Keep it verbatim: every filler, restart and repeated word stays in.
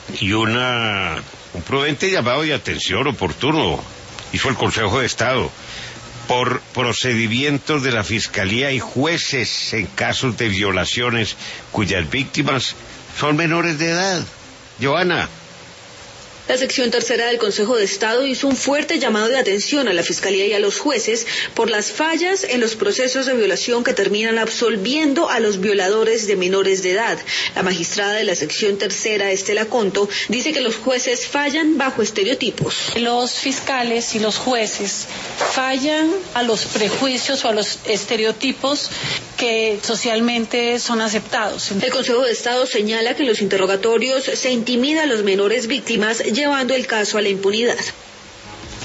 y una un prudente llamado de atención oportuno hizo el Consejo de Estado por procedimientos de la Fiscalía y jueces en casos de violaciones cuyas víctimas son menores de edad. Joana. La sección tercera del Consejo de Estado hizo un fuerte llamado de atención a la Fiscalía y a los jueces por las fallas en los procesos de violación que terminan absolviendo a los violadores de menores de edad. La magistrada de la sección tercera, Estela Conto, dice que los jueces fallan bajo estereotipos. Los fiscales y los jueces fallan a los prejuicios o a los estereotipos que socialmente son aceptados. El Consejo de Estado señala que en los interrogatorios se intimida a los menores víctimas, llevando el caso a la impunidad.